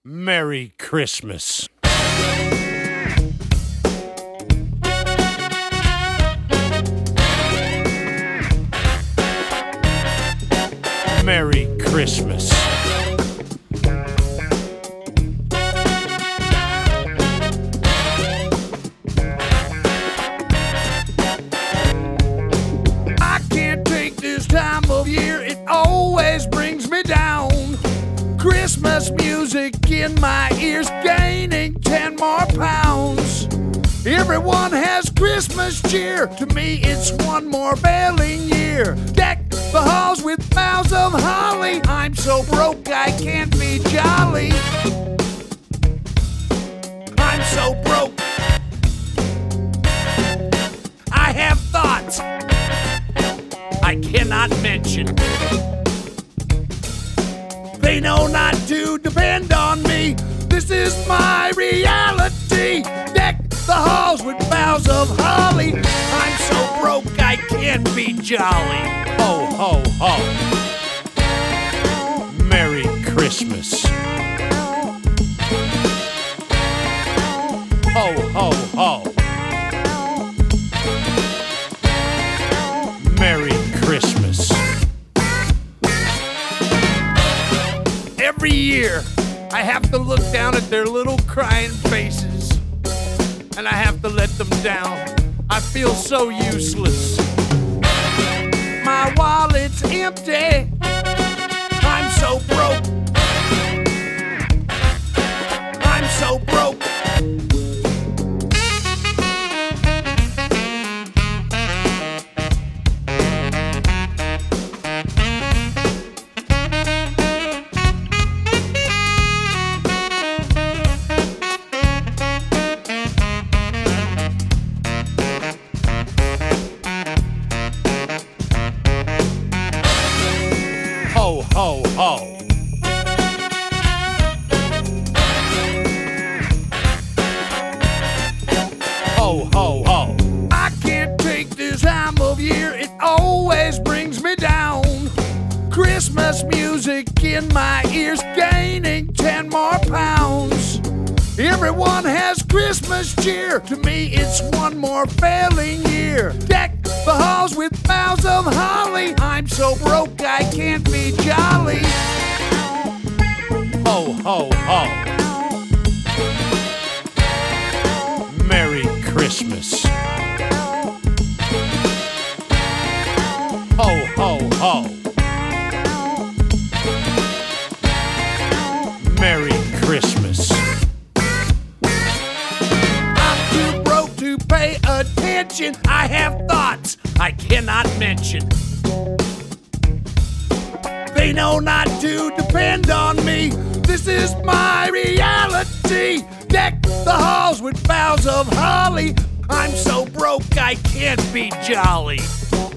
Merry Christmas. Merry Christmas. I can't take this time of year, it always brings me down. Christmas music in my ears, gaining 10 more pounds. Everyone has Christmas cheer, to me it's one more failing year. Deck the halls with boughs of holly, I'm so broke I can't be jolly. I'm so broke, I have thoughts I cannot mention. They know not to depend on me, this is my reality. Deck the halls with boughs of holly, I'm so broke I can't be jolly. Ho, ho, ho. Merry Christmas. Ho, ho, ho. Merry Christmas. Every year, I have to look down at their little crying faces, and I have to let them down. I feel so useless. My wallet's empty. I'm so broke. I'm so broke. Ho, ho, ho. Ho, ho, ho. I can't take this time of year, it always brings me down. Christmas music in my ears, gaining 10 more pounds. Everyone has Christmas cheer, to me it's one more failing year. Deck the halls with boughs of holly, I'm so broke I can't be jolly. Ho, ho, ho. Merry Christmas. Ho, ho, ho. Merry Christmas. I'm too broke to pay attention, I have thoughts I cannot mention. They know not to depend on me, this is my reality. Deck the halls with boughs of holly, I'm so broke I can't be jolly.